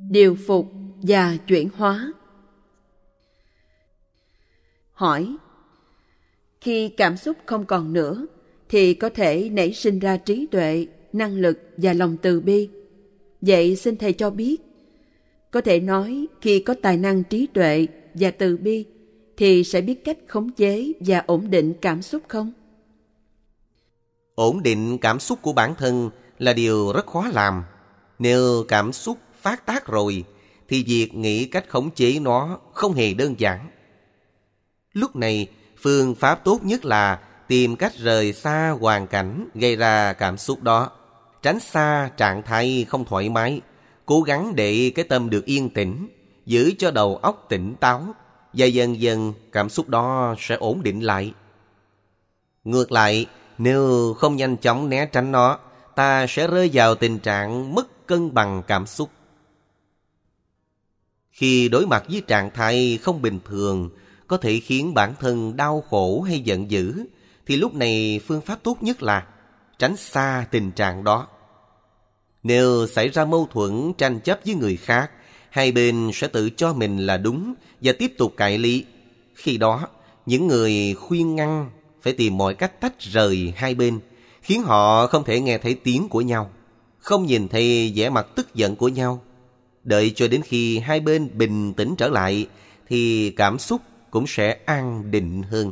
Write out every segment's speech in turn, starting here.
điều phục và chuyển hóa. Hỏi: khi cảm xúc không còn nữa thì có thể nảy sinh ra trí tuệ, năng lực và lòng từ bi. Vậy xin Thầy cho biết, có thể nói khi có tài năng trí tuệ và từ bi thì sẽ biết cách khống chế và ổn định cảm xúc không? Ổn định cảm xúc của bản thân là điều rất khó làm. Nếu cảm xúc phát tác rồi thì việc nghĩ cách khống chế nó không hề đơn giản. Lúc này, phương pháp tốt nhất là tìm cách rời xa hoàn cảnh gây ra cảm xúc đó, tránh xa trạng thái không thoải mái, cố gắng để cái tâm được yên tĩnh, giữ cho đầu óc tỉnh táo, và dần dần cảm xúc đó sẽ ổn định lại. Ngược lại, nếu không nhanh chóng né tránh nó, ta sẽ rơi vào tình trạng mất cân bằng cảm xúc. Khi đối mặt với trạng thái không bình thường có thể khiến bản thân đau khổ hay giận dữ, thì lúc này phương pháp tốt nhất là tránh xa tình trạng đó. Nếu xảy ra mâu thuẫn tranh chấp với người khác, hai bên sẽ tự cho mình là đúng và tiếp tục cãi lý. Khi đó, những người khuyên ngăn phải tìm mọi cách tách rời hai bên, khiến họ không thể nghe thấy tiếng của nhau, không nhìn thấy vẻ mặt tức giận của nhau. Đợi cho đến khi hai bên bình tĩnh trở lại thì cảm xúc cũng sẽ an định hơn.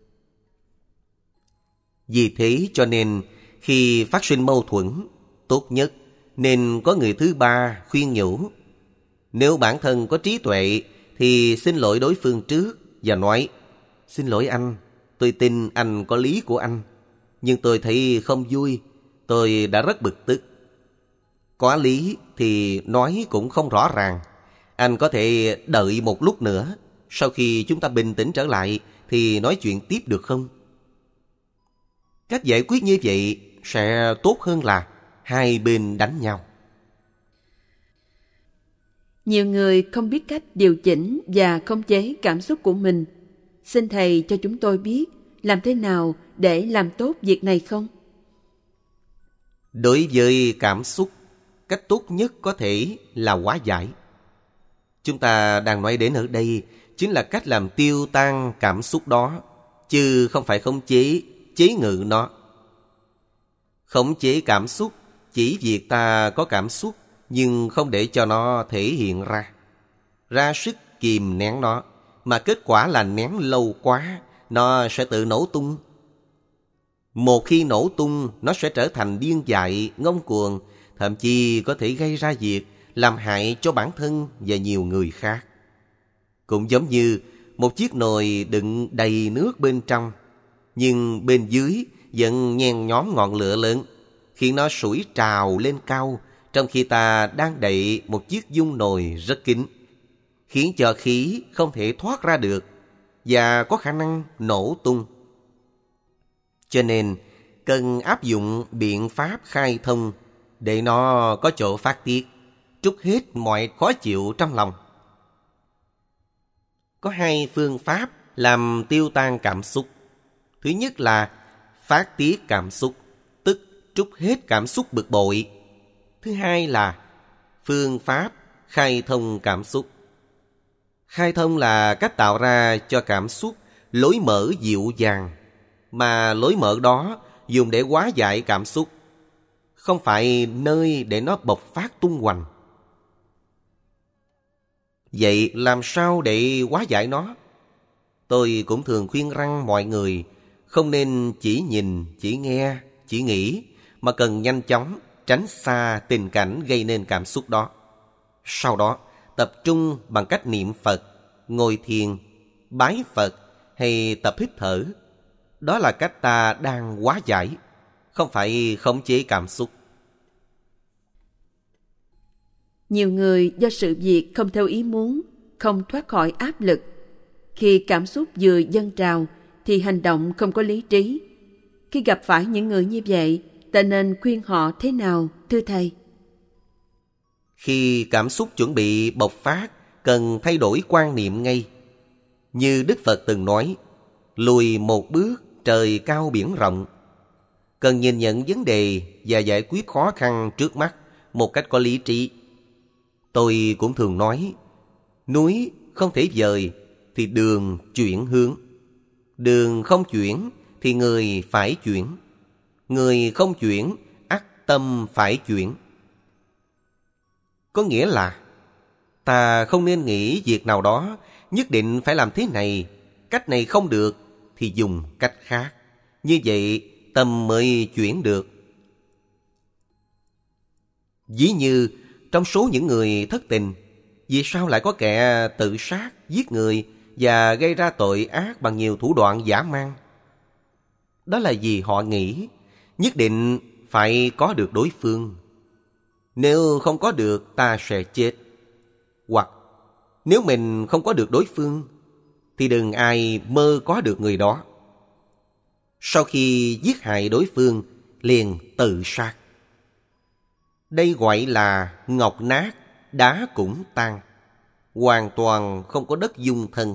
Vì thế cho nên khi phát sinh mâu thuẫn, tốt nhất nên có người thứ ba khuyên nhủ. Nếu bản thân có trí tuệ thì xin lỗi đối phương trước và nói: xin lỗi anh, tôi tin anh có lý của anh, nhưng tôi thấy không vui, tôi đã rất bực tức. Có lý thì nói cũng không rõ ràng, anh có thể đợi một lúc nữa, sau khi chúng ta bình tĩnh trở lại thì nói chuyện tiếp được không? Cách giải quyết như vậy sẽ tốt hơn là hai bên đánh nhau. Nhiều người không biết cách điều chỉnh và khống chế cảm xúc của mình. Xin Thầy cho chúng tôi biết làm thế nào để làm tốt việc này không? Đối với cảm xúc, cách tốt nhất có thể là hóa giải. Chúng ta đang nói đến ở đây chính là cách làm tiêu tan cảm xúc đó, chứ không phải khống chế, chế ngự nó. Khống chế cảm xúc chỉ việc ta có cảm xúc nhưng không để cho nó thể hiện ra sức kìm nén nó, mà kết quả là nén lâu quá, nó sẽ tự nổ tung. Một khi nổ tung, nó sẽ trở thành điên dại, ngông cuồng, thậm chí có thể gây ra việc làm hại cho bản thân và nhiều người khác. Cũng giống như một chiếc nồi đựng đầy nước bên trong, nhưng bên dưới vẫn nhen nhóm ngọn lửa lớn, khiến nó sủi trào lên cao, trong khi ta đang đậy một chiếc dung nồi rất kín, khiến cho khí không thể thoát ra được và có khả năng nổ tung. Cho nên cần áp dụng biện pháp khai thông để nó có chỗ phát tiết, trút hết mọi khó chịu trong lòng. Có hai phương pháp làm tiêu tan cảm xúc. Thứ nhất là phát tiết cảm xúc, tức trút hết cảm xúc bực bội. Thứ hai là phương pháp khai thông cảm xúc. Khai thông là cách tạo ra cho cảm xúc lối mở dịu dàng, mà lối mở đó dùng để hóa giải cảm xúc, không phải nơi để nó bộc phát tung hoành. Vậy làm sao để hóa giải nó? Tôi cũng thường khuyên răn mọi người không nên chỉ nhìn, chỉ nghe, chỉ nghĩ, mà cần nhanh chóng tránh xa tình cảnh gây nên cảm xúc đó. Sau đó tập trung bằng cách niệm Phật, ngồi thiền, bái Phật hay tập hít thở. Đó là cách ta đang hóa giải, không phải khống chế cảm xúc. Nhiều người do sự việc không theo ý muốn, không thoát khỏi áp lực. Khi cảm xúc vừa dâng trào thì hành động không có lý trí. Khi gặp phải những người như vậy, ta nên khuyên họ thế nào, thưa Thầy? Khi cảm xúc chuẩn bị bộc phát, cần thay đổi quan niệm ngay. Như Đức Phật từng nói, lùi một bước trời cao biển rộng. Cần nhìn nhận vấn đề và giải quyết khó khăn trước mắt một cách có lý trí. Tôi cũng thường nói, núi không thể dời thì đường chuyển hướng. Đường không chuyển thì người phải chuyển. Người không chuyển, ắt tâm phải chuyển. Có nghĩa là ta không nên nghĩ việc nào đó nhất định phải làm thế này, cách này không được thì dùng cách khác. Như vậy tâm mới chuyển được. Ví như trong số những người thất tình, vì sao lại có kẻ tự sát, giết người và gây ra tội ác bằng nhiều thủ đoạn dã man? Đó là vì họ nghĩ nhất định phải có được đối phương. Nếu không có được ta sẽ chết. Hoặc nếu mình không có được đối phương thì đừng ai mơ có được người đó. Sau khi giết hại đối phương liền tự sát. Đây gọi là ngọc nát, đá cũng tan. Hoàn toàn không có đất dung thân.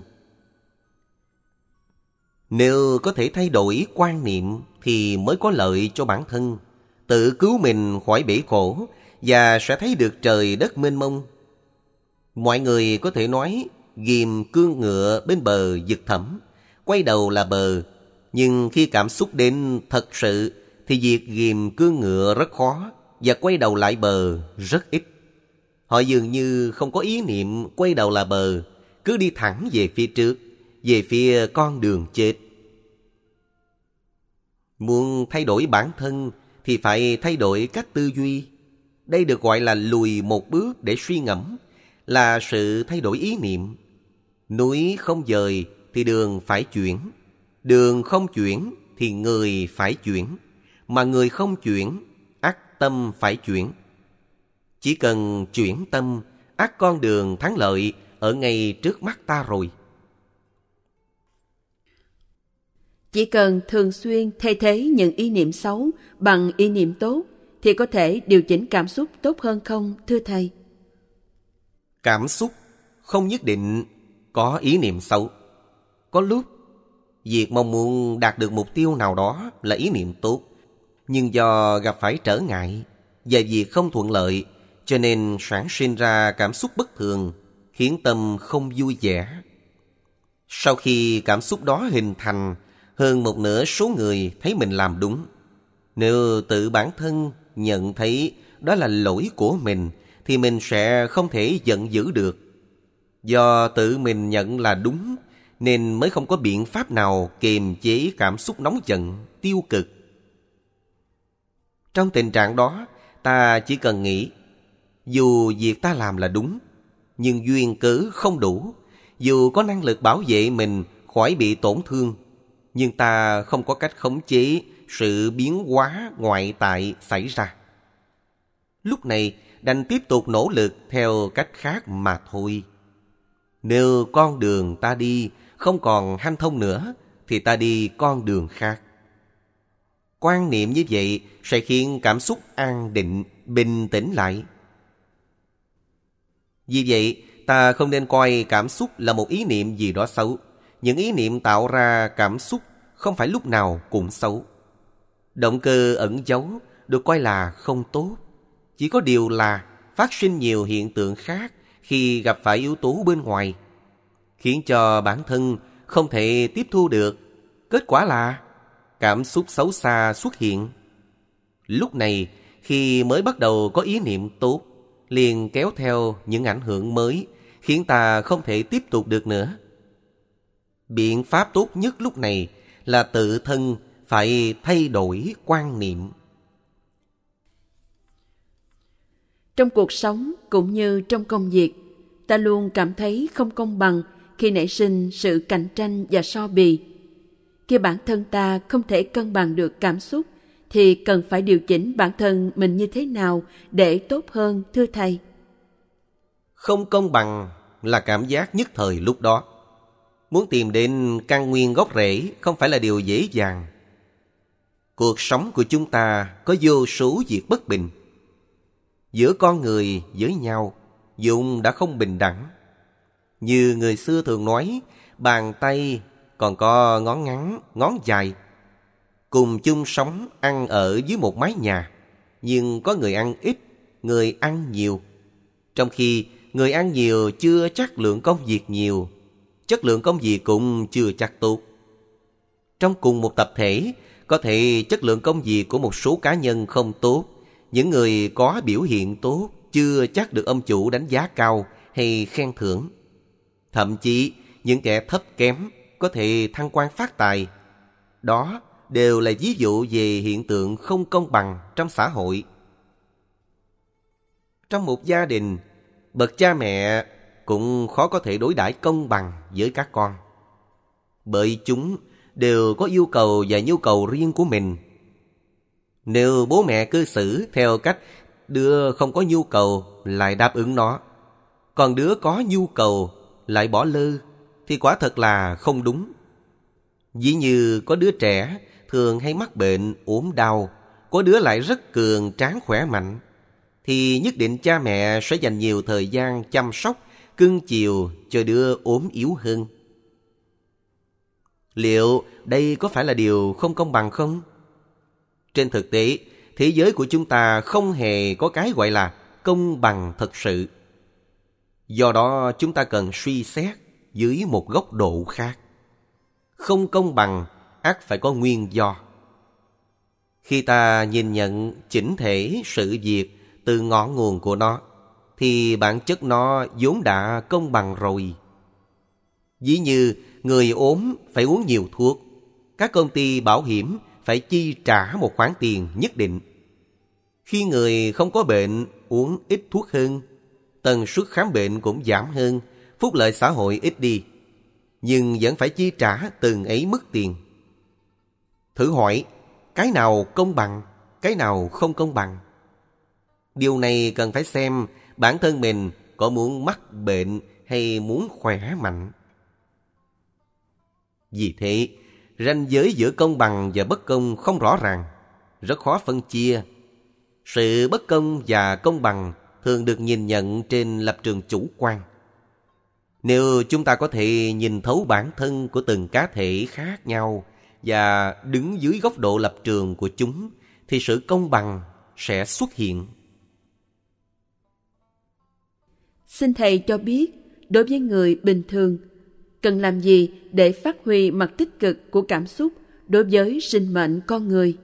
Nếu có thể thay đổi quan niệm thì mới có lợi cho bản thân, tự cứu mình khỏi bể khổ và sẽ thấy được trời đất mênh mông. Mọi người có thể nói ghìm cương ngựa bên bờ vực thẳm, quay đầu là bờ. Nhưng khi cảm xúc đến thật sự thì việc ghìm cương ngựa rất khó và quay đầu lại bờ rất ít. Họ dường như không có ý niệm quay đầu là bờ, cứ đi thẳng về phía trước, về phía con đường chết. Muốn thay đổi bản thân thì phải thay đổi cách tư duy. Đây được gọi là lùi một bước để suy ngẫm, là sự thay đổi ý niệm. Núi không dời thì đường phải chuyển. Đường không chuyển thì người phải chuyển. Mà người không chuyển, ắt tâm phải chuyển. Chỉ cần chuyển tâm, ắt con đường thắng lợi ở ngay trước mắt ta rồi. Chỉ cần thường xuyên thay thế những ý niệm xấu bằng ý niệm tốt thì có thể điều chỉnh cảm xúc tốt hơn không, thưa Thầy? Cảm xúc không nhất định có ý niệm xấu. Có lúc việc mong muốn đạt được mục tiêu nào đó là ý niệm tốt, nhưng do gặp phải trở ngại và việc không thuận lợi cho nên sản sinh ra cảm xúc bất thường, khiến tâm không vui vẻ. Sau khi cảm xúc đó hình thành, hơn một nửa số người thấy mình làm đúng. Nếu tự bản thân nhận thấy đó là lỗi của mình thì mình sẽ không thể giận dữ được. Do tự mình nhận là đúng nên mới không có biện pháp nào kiềm chế cảm xúc nóng giận, tiêu cực. Trong tình trạng đó, ta chỉ cần nghĩ, dù việc ta làm là đúng, nhưng duyên cớ không đủ. Dù có năng lực bảo vệ mình khỏi bị tổn thương, nhưng ta không có cách khống chế sự biến hóa ngoại tại xảy ra. Lúc này đành tiếp tục nỗ lực theo cách khác mà thôi. Nếu con đường ta đi không còn hanh thông nữa thì ta đi con đường khác. Quan niệm như vậy sẽ khiến cảm xúc an định, bình tĩnh lại. Vì vậy, ta không nên coi cảm xúc là một ý niệm gì đó xấu. Những ý niệm tạo ra cảm xúc không phải lúc nào cũng xấu. Động cơ ẩn giấu được coi là không tốt. Chỉ có điều là phát sinh nhiều hiện tượng khác khi gặp phải yếu tố bên ngoài, khiến cho bản thân không thể tiếp thu được. Kết quả là cảm xúc xấu xa xuất hiện. Lúc này, khi mới bắt đầu có ý niệm tốt, liền kéo theo những ảnh hưởng mới, khiến ta không thể tiếp tục được nữa. Biện pháp tốt nhất lúc này là tự thân phải thay đổi quan niệm. Trong cuộc sống cũng như trong công việc, ta luôn cảm thấy không công bằng khi nảy sinh sự cạnh tranh và so bì. Khi bản thân ta không thể cân bằng được cảm xúc, thì cần phải điều chỉnh bản thân mình như thế nào để tốt hơn, thưa Thầy? Không công bằng là cảm giác nhất thời lúc đó. Muốn tìm đến căn nguyên gốc rễ không phải là điều dễ dàng. Cuộc sống của chúng ta có vô số việc bất bình. Giữa con người với nhau vốn đã không bình đẳng. Như người xưa thường nói, bàn tay còn có ngón ngắn, ngón dài. Cùng chung sống ăn ở dưới một mái nhà, nhưng có người ăn ít, người ăn nhiều. Trong khi người ăn nhiều chưa chắc lượng công việc nhiều, chất lượng công việc cũng chưa chắc tốt. Trong cùng một tập thể, có thể chất lượng công việc của một số cá nhân không tốt. Những người có biểu hiện tốt chưa chắc được ông chủ đánh giá cao hay khen thưởng. Thậm chí những kẻ thấp kém có thể thăng quan phát tài. Đó đều là ví dụ về hiện tượng không công bằng trong xã hội. Trong một gia đình, bậc cha mẹ cũng khó có thể đối đãi công bằng với các con, bởi chúng đều có yêu cầu và nhu cầu riêng của mình. Nếu bố mẹ cư xử theo cách đứa không có nhu cầu lại đáp ứng nó, còn đứa có nhu cầu lại bỏ lơ, thì quả thật là không đúng. Ví như có đứa trẻ thường hay mắc bệnh, ốm đau, có đứa lại rất cường tráng khỏe mạnh, thì nhất định cha mẹ sẽ dành nhiều thời gian chăm sóc, cưng chiều cho đứa ốm yếu hơn. Liệu đây có phải là điều không công bằng không? Trên thực tế, thế giới của chúng ta không hề có cái gọi là công bằng thật sự. Do đó chúng ta cần suy xét dưới một góc độ khác. Không công bằng ắt phải có nguyên do. Khi ta nhìn nhận chỉnh thể sự việc từ ngọn nguồn của nó, thì bản chất nó vốn đã công bằng rồi. Ví như người ốm phải uống nhiều thuốc, các công ty bảo hiểm phải chi trả một khoản tiền nhất định. Khi người không có bệnh uống ít thuốc hơn, tần suất khám bệnh cũng giảm hơn, phúc lợi xã hội ít đi, nhưng vẫn phải chi trả từng ấy mức tiền. Thử hỏi, cái nào công bằng, cái nào không công bằng? Điều này cần phải xem bản thân mình có muốn mắc bệnh hay muốn khỏe mạnh. Vì thế, ranh giới giữa công bằng và bất công không rõ ràng, rất khó phân chia. Sự bất công và công bằng thường được nhìn nhận trên lập trường chủ quan. Nếu chúng ta có thể nhìn thấu bản thân của từng cá thể khác nhau và đứng dưới góc độ lập trường của chúng, thì sự công bằng sẽ xuất hiện. Xin Thầy cho biết, đối với người bình thường, cần làm gì để phát huy mặt tích cực của cảm xúc đối với sinh mệnh con người?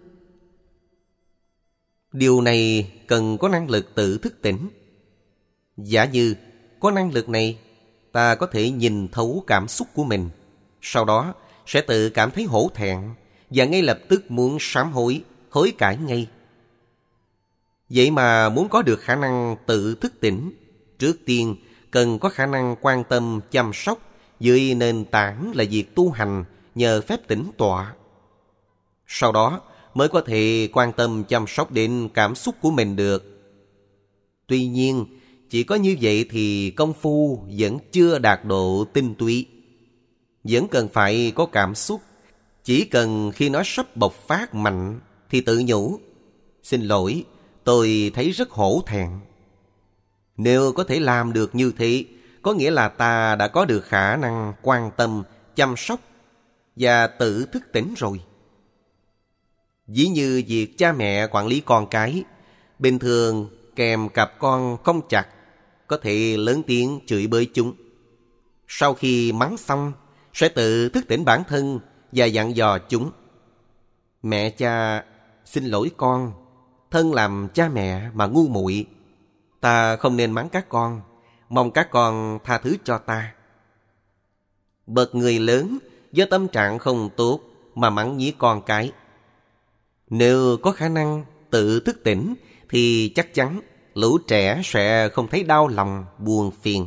Điều này cần có năng lực tự thức tỉnh. Giả như có năng lực này, ta có thể nhìn thấu cảm xúc của mình, sau đó sẽ tự cảm thấy hổ thẹn và ngay lập tức muốn sám hối, hối cải ngay. Vậy mà muốn có được khả năng tự thức tỉnh, trước tiên cần có khả năng quan tâm chăm sóc dưới nền tảng là việc tu hành nhờ phép tĩnh tọa. Sau đó mới có thể quan tâm chăm sóc đến cảm xúc của mình được. Tuy nhiên, chỉ có như vậy thì công phu vẫn chưa đạt độ tinh túy. Vẫn cần phải có cảm xúc. Chỉ cần khi nó sắp bộc phát mạnh thì tự nhủ: xin lỗi, tôi thấy rất hổ thẹn. Nếu có thể làm được như thế, có nghĩa là ta đã có được khả năng quan tâm, chăm sóc và tự thức tỉnh rồi. Ví như việc cha mẹ quản lý con cái, bình thường kèm cặp con không chặt, có thể lớn tiếng chửi bới chúng. Sau khi mắng xong, sẽ tự thức tỉnh bản thân và dặn dò chúng: mẹ cha, xin lỗi con, thân làm cha mẹ mà ngu muội, ta không nên mắng các con, mong các con tha thứ cho ta. Bậc người lớn do tâm trạng không tốt mà mắng nhiếc con cái, nếu có khả năng tự thức tỉnh thì chắc chắn lũ trẻ sẽ không thấy đau lòng, buồn phiền.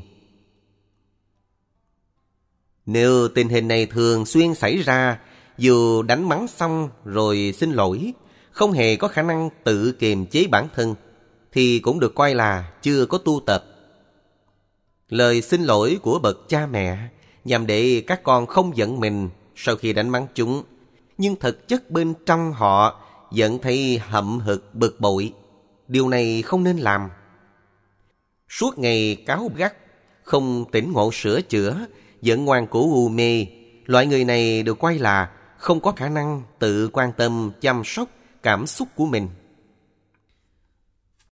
Nếu tình hình này thường xuyên xảy ra, dù đánh mắng xong rồi xin lỗi, không hề có khả năng tự kiềm chế bản thân, thì cũng được coi là chưa có tu tập. Lời xin lỗi của bậc cha mẹ nhằm để các con không giận mình sau khi đánh mắng chúng, nhưng thực chất bên trong họ vẫn thấy hậm hực bực bội. Điều này không nên làm. Suốt ngày cáu gắt, không tỉnh ngộ sửa chữa, vẫn ngoan cố u mê, loại người này được coi là không có khả năng tự quan tâm chăm sóc cảm xúc của mình.